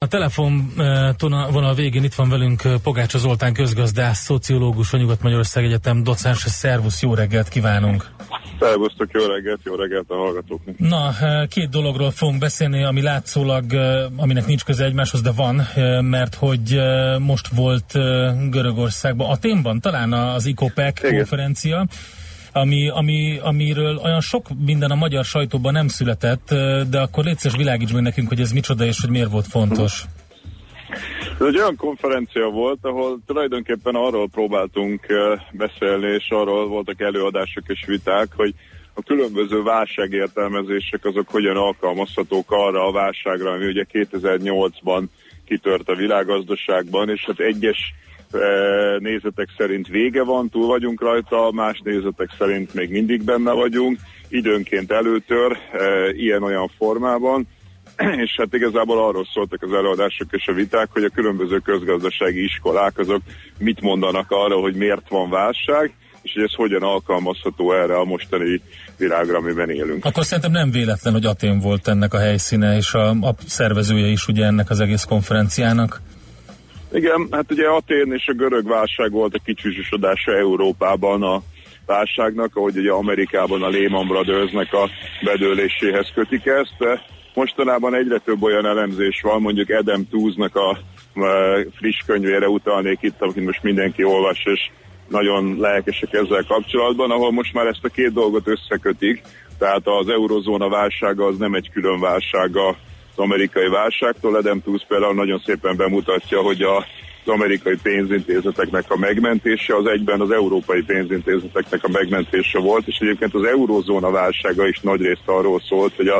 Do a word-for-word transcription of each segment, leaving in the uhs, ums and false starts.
A telefonvonal végén itt van velünk Pogácsa Zoltán közgazdász, szociológus, a Nyugat-Magyarország Egyetem docense. Szervusz, jó reggelt kívánunk! Szervusztok, jó reggelt, jó reggelt a hallgatóknak! Na, két dologról fogunk beszélni, ami látszólag, aminek nincs köze egymáshoz, de van, mert hogy most volt Görögországban, Athénban talán az ICOPEC konferencia, Ami, ami, amiről olyan sok minden a magyar sajtóban nem született, de akkor légy szíves, világíts meg nekünk, hogy ez micsoda és hogy miért volt fontos. Ez egy olyan konferencia volt, ahol tulajdonképpen arról próbáltunk beszélni, és arról voltak előadások és viták, hogy a különböző válságértelmezések azok hogyan alkalmazhatók arra a válságra, ami ugye kétezer-nyolcban kitört a világgazdaságban, és hát egyes nézetek szerint vége van, túl vagyunk rajta, más nézetek szerint még mindig benne vagyunk, időnként előtör, ilyen-olyan formában, és hát igazából arról szóltak az előadások és a viták, hogy a különböző közgazdasági iskolák azok mit mondanak arra, hogy miért van válság, és hogy ez hogyan alkalmazható erre a mostani világra, amiben élünk. Akkor szerintem nem véletlen, hogy Athén volt ennek a helyszíne, és a, a szervezője is ugye ennek az egész konferenciának. Igen, hát ugye Athén és a görög válság volt a kicsúcsosodása Európában a válságnak, ahogy ugye Amerikában a Lehman Brothersnek a bedőléséhez kötik ezt, de mostanában egyre több olyan elemzés van, mondjuk Adam Tooze-nak a friss könyvére utalnék itt, amit most mindenki olvas, és nagyon lelkesek ezzel kapcsolatban, ahol most már ezt a két dolgot összekötik, tehát az eurozóna válsága az nem egy külön válsága az amerikai válságtól. Adam Tooze például nagyon szépen bemutatja, hogy a, az amerikai pénzintézeteknek a megmentése az egyben az európai pénzintézeteknek a megmentése volt, és egyébként az eurozóna válsága is nagyrészt arról szólt, hogy a,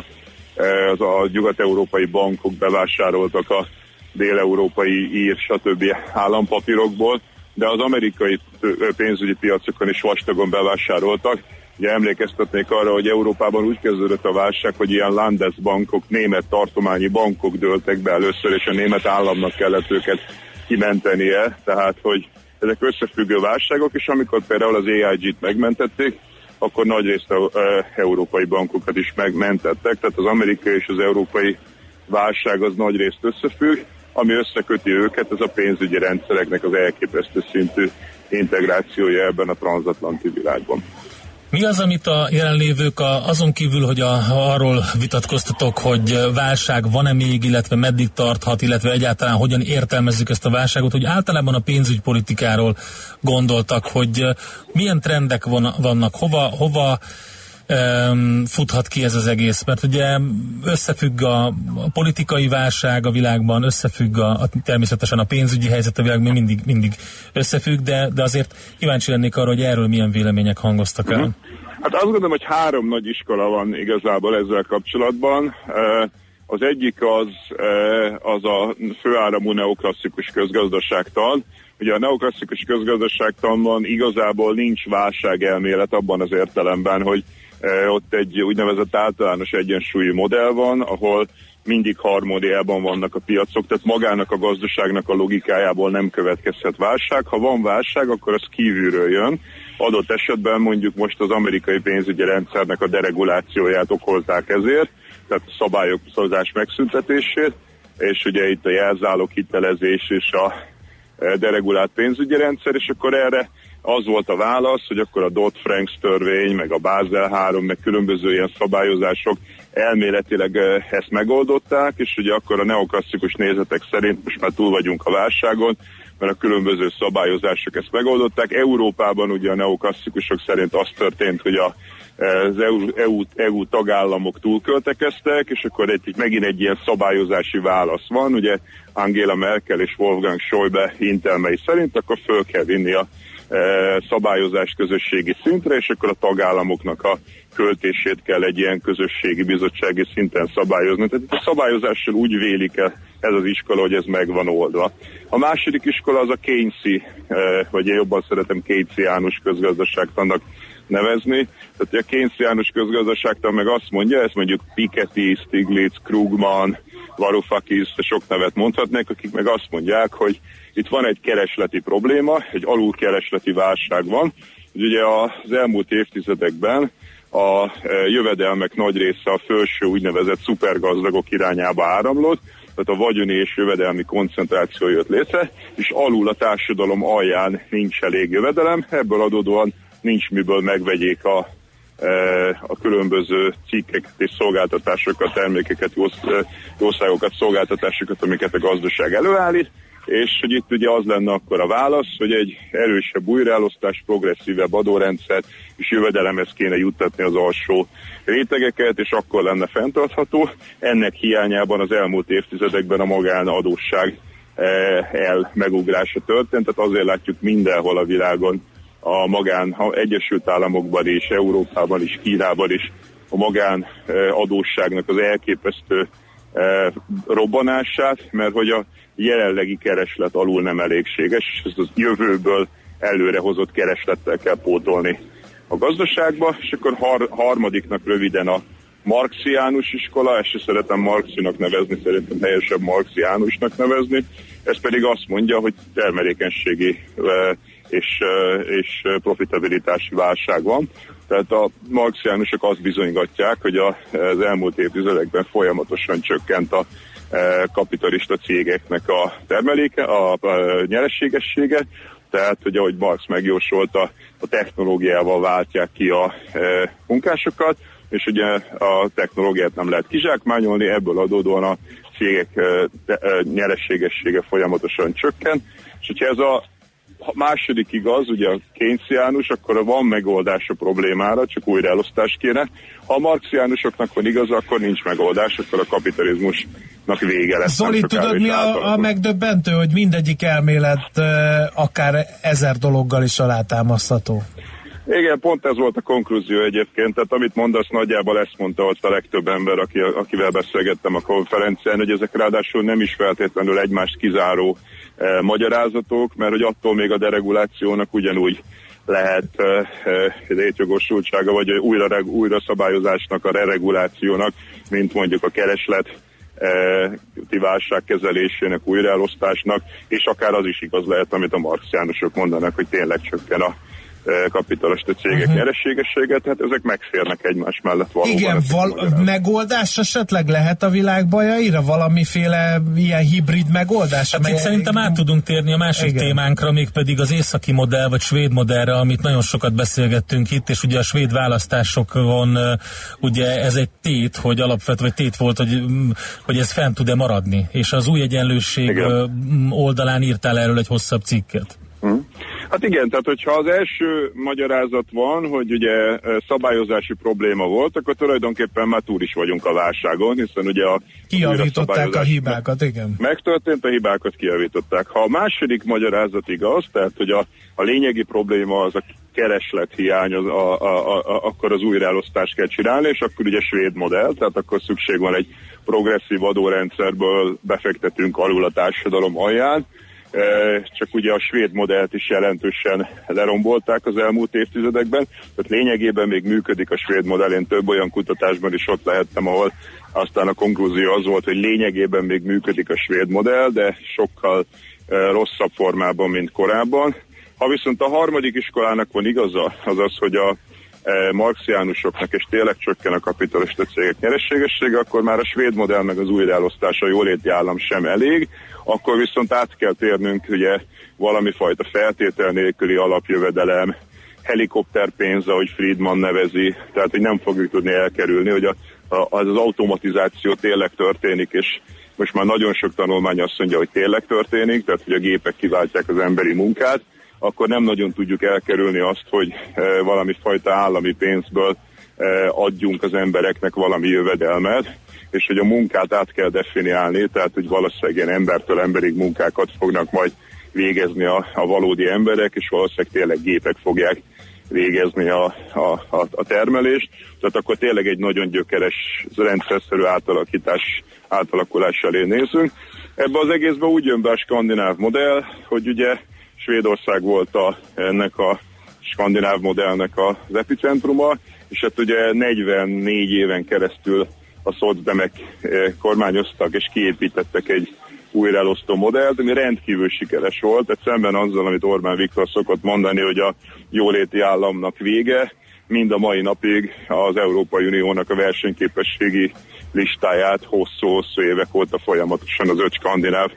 az a nyugat-európai bankok bevásároltak a dél-európai ír, stb. Állampapírokból, de az amerikai pénzügyi piacokon is vastagon bevásároltak. Ugye emlékeztetnék arra, hogy Európában úgy kezdődött a válság, hogy ilyen Landesbankok, német tartományi bankok dőltek be először, és a német államnak kellett őket kimentenie, tehát hogy ezek összefüggő válságok, és amikor például az á i gét megmentették, akkor nagyrészt a e, európai bankokat is megmentettek, tehát az amerikai és az európai válság az nagyrészt összefügg, ami összeköti őket, ez a pénzügyi rendszereknek az elképesztő szintű integrációja ebben a transatlanti világban. Mi az, amit a jelenlévők a, azon kívül, hogy a, arról vitatkoztatok, hogy válság van-e még, illetve meddig tarthat, illetve egyáltalán hogyan értelmezzük ezt a válságot, hogy általában a pénzügypolitikáról gondoltak, hogy milyen trendek van, vannak, hova, hova um, futhat ki ez az egész, mert ugye összefügg a, a politikai válság a világban, összefügg a, a, természetesen a pénzügyi helyzet a világban mindig, mindig összefügg, de, de azért kíváncsi lennék arra, hogy erről milyen vélemények hangoztak el. Hát azt gondolom, hogy három nagy iskola van igazából ezzel kapcsolatban. Az egyik az, az a főáramú neoklasszikus közgazdaságtan. Ugye a neoklasszikus közgazdaságtanban igazából nincs válságelmélet abban az értelemben, hogy ott egy úgynevezett általános egyensúlyi modell van, ahol mindig harmóniában vannak a piacok, tehát magának a gazdaságnak a logikájából nem következhet válság. Ha van válság, akkor az kívülről jön. Adott esetben mondjuk most az amerikai pénzügyi rendszernek a deregulációját okolták ezért, tehát a szabályozás megszüntetését, és ugye itt a jelzálog hitelezés és a deregulált pénzügyi rendszer, és akkor erre az volt a válasz, hogy akkor a Dodd-Frank törvény, meg a Bázel három, meg különböző ilyen szabályozások elméletileg ezt megoldották, és ugye akkor a neoklasszikus nézetek szerint most már túl vagyunk a válságon, mert a különböző szabályozások ezt megoldották. Európában ugye a neoklasszikusok szerint az történt, hogy a, az é u, é u, é u tagállamok túlköltekeztek, és akkor egy, megint egy ilyen szabályozási válasz van, ugye Angela Merkel és Wolfgang Schäuble intelmei szerint, akkor föl kell vinni a e, szabályozást közösségi szintre, és akkor a tagállamoknak a költését kell egy ilyen közösségi bizottsági szinten szabályozni. Tehát itt a szabályozással úgy vélik el ez az iskola, hogy ez meg van oldva. A második iskola az a Keynesi, vagy én jobban szeretem Keynesiánus közgazdaságtannak nevezni. Tehát a Keynesiánus közgazdaságtan meg azt mondja, ezt mondjuk Piketty, Stiglitz, Krugman, Varoufakis, sok nevet mondhatnék, akik meg azt mondják, hogy itt van egy keresleti probléma, egy alulkeresleti válság van. Ugye az elmúlt évtizedekben a jövedelmek nagy része a felső úgynevezett szupergazdagok irányába áramlott, tehát a vagyoni és jövedelmi koncentráció jött létre, és alul a társadalom alján nincs elég jövedelem, ebből adódóan nincs miből megvegyék a, a különböző cikkeket és szolgáltatásokat, termékeket, jószágokat, szolgáltatásokat, amiket a gazdaság előállít, és hogy itt ugye az lenne akkor a válasz, hogy egy erősebb újraelosztás, progresszívebb adórendszer és jövedelemhez kéne juttatni az alsó rétegeket, és akkor lenne fenntartható. Ennek hiányában az elmúlt évtizedekben a magánadósság el megugrása történt, tehát azért látjuk mindenhol a világon, a magán, a Egyesült Államokban is, Európában is, Kínában is a magán adósságnak az elképesztő robbanását, mert hogy a jelenlegi kereslet alul nem elégséges, és ezt az jövőből előrehozott kereslettel kell pótolni a gazdaságba, és akkor har- harmadiknak röviden a marxiánus iskola, ezt se szeretem marxinak nevezni, szerintem helyesebb marxiánusnak nevezni, ez pedig azt mondja, hogy termelékenységi és, és profitabilitási válság van. Tehát a marxiánusok azt bizonygatják, hogy az elmúlt évtizedekben folyamatosan csökkent a kapitalista cégeknek a termeléke, a nyereségessége, tehát, hogy ahogy Marx megjósolta, a technológiával váltják ki a munkásokat, és ugye a technológiát nem lehet kizsákmányolni, ebből adódóan a cégek nyereségessége folyamatosan csökken, és hogyha ez a második igaz, ugye a keynesiánus, akkor van megoldás a problémára, csak újraelosztás kéne. Ha a marxiánusoknak van igaz, akkor nincs megoldás, akkor a kapitalizmusnak vége lesz. Zoli, tudod mi a, a megdöbbentő, hogy mindegyik elmélet akár ezer dologgal is alátámasztható? Igen, pont ez volt a konklúzió egyébként, tehát amit mondasz, nagyjából ezt mondta ott a legtöbb ember, aki, akivel beszélgettem a konferencián, hogy ezek ráadásul nem is feltétlenül egymást kizáró eh, magyarázatok, mert hogy attól még a deregulációnak ugyanúgy lehet eh, létjogosultsága, vagy újra, újra szabályozásnak, a deregulációnak, mint mondjuk a kereslet ti válság kezelésének, újraelosztásnak, és akár az is igaz lehet, amit a marxiánusok mondanak, hogy tényleg csökken a kapitalista cégek uh-huh. nyereségességet, hát ezek megférnek egymás mellett valóban. Igen, val- megoldás esetleg lehet a világ bajaira? Valamiféle ilyen hibrid megoldás? Hát itt szerintem át tudunk térni a másik igen. témánkra, mégpedig az északi modell, vagy svéd modellre, amit nagyon sokat beszélgettünk itt, és ugye a svéd választásokon ugye ez egy tét, hogy alapvetően tét volt, hogy, hogy ez fent tud-e maradni, és az új egyenlőség igen. oldalán írtál erről egy hosszabb cikket. Uh-huh. Hát igen, tehát hogyha az első magyarázat van, hogy ugye szabályozási probléma volt, akkor tulajdonképpen már túl is vagyunk a válságon, hiszen ugye a kijavították a hibákat, igen. Megtörtént, a hibákat kijavították. Ha a második magyarázat igaz, tehát hogy a, a lényegi probléma az a kereslet hiány, az a, a, a, akkor az újraelosztást kell csinálni, és akkor ugye svéd modell, tehát akkor szükség van egy progresszív adórendszerből befektetünk alul a társadalom alján, csak ugye a svéd modellt is jelentősen lerombolták az elmúlt évtizedekben, tehát lényegében még működik a svéd modell, én több olyan kutatásban is ott lehettem, ahol aztán a konklúzió az volt, hogy lényegében még működik a svéd modell, de sokkal rosszabb formában, mint korábban. Ha viszont a harmadik iskolának van igaza, az az, hogy a marxiánusoknak és tényleg csökken a kapitalista cégek nyereségessége, akkor már a svéd modell meg az újraelosztása, a jóléti állam sem elég, akkor viszont át kell térnünk ugye valami fajta feltétel nélküli alapjövedelem, helikopterpénz, ahogy Friedman nevezi, tehát hogy nem fogjuk tudni elkerülni, hogy a, a, az, az automatizáció tényleg történik, és most már nagyon sok tanulmány azt mondja, hogy tényleg történik, tehát hogy a gépek kiváltják az emberi munkát, akkor nem nagyon tudjuk elkerülni azt, hogy e, valami fajta állami pénzből e, adjunk az embereknek valami jövedelmet, és hogy a munkát át kell definiálni, tehát hogy valószínűleg ilyen embertől emberig munkákat fognak majd végezni a, a valódi emberek, és valószínűleg tényleg gépek fogják végezni a, a, a, a termelést. Tehát akkor tényleg egy nagyon gyökeres, rendszerszerű átalakítás, átalakulás elé nézünk. Ebben az egészben úgy jön be a skandináv modell, hogy ugye Svédország volt a, ennek a skandináv modellnek az epicentruma, és hát ugye negyvennégy éven keresztül a szocdemek kormányoztak és kiépítettek egy újraelosztó modellt, ami rendkívül sikeres volt, tehát szemben azzal, amit Orbán Viktor szokott mondani, hogy a jóléti államnak vége, mind a mai napig az Európai Uniónak a versenyképességi listáját hosszú-hosszú évek óta folyamatosan az öt skandináv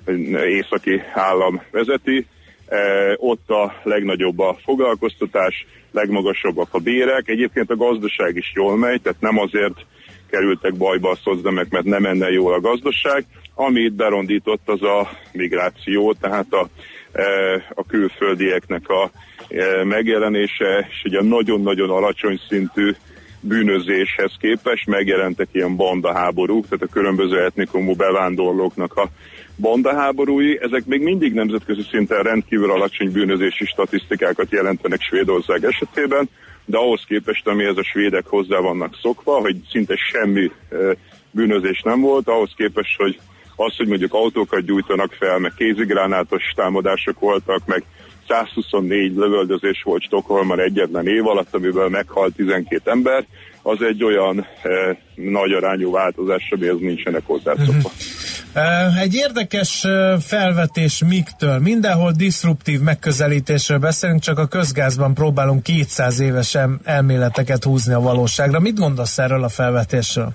északi állam vezeti. E, ott a legnagyobb a foglalkoztatás, legmagasabbak a bérek. Egyébként a gazdaság is jól megy, tehát nem azért kerültek bajba a szocdemek, mert nem menne jól a gazdaság. Amit berondított, az a migráció, tehát a, e, a külföldieknek a e, megjelenése, és ugye nagyon-nagyon alacsony szintű bűnözéshez képest megjelentek ilyen bandaháborúk, tehát a különböző etnikumú bevándorlóknak a bandaháborúi. Ezek még mindig nemzetközi szinten rendkívül alacsony bűnözési statisztikákat jelentenek Svédország esetében, de ahhoz képest, amihez a svédek hozzá vannak szokva, hogy szinte semmi e, bűnözés nem volt, ahhoz képest, hogy az, hogy mondjuk autókat gyújtanak fel, meg kézigránátos támadások voltak, meg százhuszonnégy lövöldözés volt Stockholmban egyetlen év alatt, amiből meghalt tizenkét ember, az egy olyan e, nagy arányú változás, amihez nincsenek hozzászokva. Uh-huh. Egy érdekes felvetés miktől. Mindenhol diszruptív megközelítésről beszélünk, csak a közgázban próbálunk kétszáz éves elméleteket húzni a valóságra. Mit gondolsz erről a felvetésről?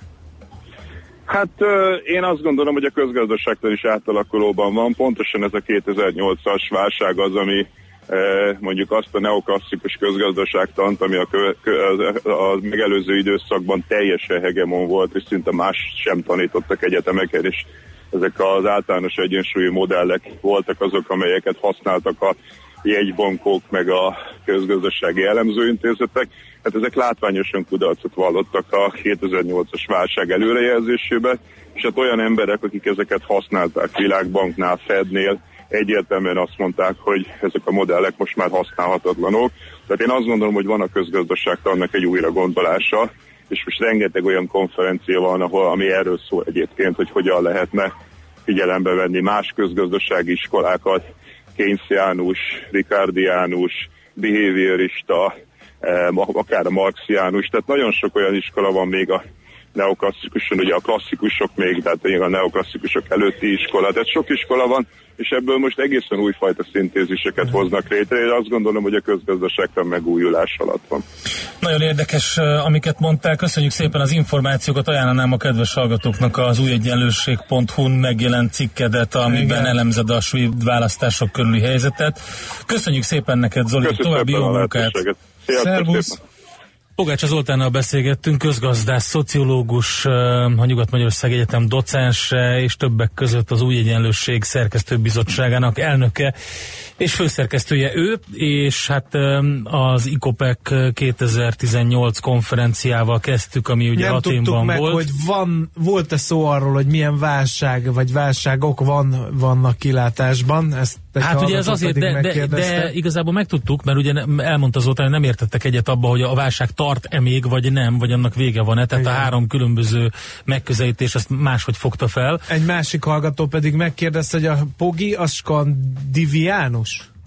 Hát én azt gondolom, hogy a közgazdaságtan is átalakulóban van. Pontosan ez a kétezer-nyolcas válság az, ami mondjuk azt a neoklasszikus közgazdaságtant, ami a, kö, a megelőző időszakban teljesen hegemon volt, és szinte más sem tanítottak egyetemeken, és ezek az általános egyensúlyi modellek voltak azok, amelyeket használtak a jegybankok, meg a közgazdasági elemzőintézetek. Hát ezek látványosan kudarcot vallottak a kétezer-nyolcas válság előrejelzésébe, és hát olyan emberek, akik ezeket használták Világbanknál, Fednél, egyértelműen azt mondták, hogy ezek a modellek most már használhatatlanok. Tehát én azt gondolom, hogy van a közgazdaságtannak egy újra gondolása, és most rengeteg olyan konferencia van, ahol, ami erről szól egyébként, hogy hogyan lehetne figyelembe venni más közgazdasági iskolákat, Keynesiánus, Ricardiánus, behaviorista, akár a marxiánus, tehát nagyon sok olyan iskola van még a neoklasszikuson, ugye a klasszikusok még, tehát a neoklasszikusok előtti iskola, tehát sok iskola van, és ebből most egészen újfajta szintéziseket hoznak létre. Én azt gondolom, hogy a közgazdaságtan megújulás alatt van. Nagyon érdekes, amiket mondtál. Köszönjük szépen az információkat. Ajánlanám a kedves hallgatóknak az újegyenlőség pont hu-n megjelent cikkedet, amiben igen, elemzed a svéd választások körüli helyzetet. Köszönjük szépen neked, Zoli, köszönjük további jó munkát. Szervusz! Pogács Zoltánnal beszélgettünk, közgazdász, szociológus, a Nyugat-Magyarország Egyetem docense, és többek között az Új Egyenlőség Szerkesztőbizottságának elnöke és főszerkesztője ő, és hát az ICOPEC kétezer-tizennyolc konferenciával kezdtük, ami ugye nem Athénban meg, volt. Hogy van, volt-e szó arról, hogy milyen válság vagy válságok van, vannak kilátásban? Ezt hát ugye ez azért, de, de, de igazából megtudtuk, mert ugye elmondta Zoltán, hogy nem értettek egyet abba, hogy a válság tart-e még, vagy nem, vagy annak vége van-e. Tehát igen, a három különböző megközelítés ezt máshogy fogta fel. Egy másik hallgató pedig megkérdezte, hogy a Pogi az skandiviánus?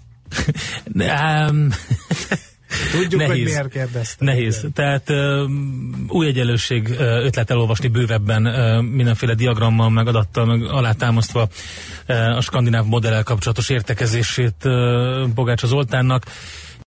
um, Tudjuk, nehéz, hogy miért kérdeztem. Nehéz. Igen. Tehát uh, új egyenlőség uh, ötlet elolvasni bővebben uh, mindenféle diagrammal, meg adattal, meg alátámasztva uh, a skandináv modellel kapcsolatos értekezését uh, Pogács Zoltánnak.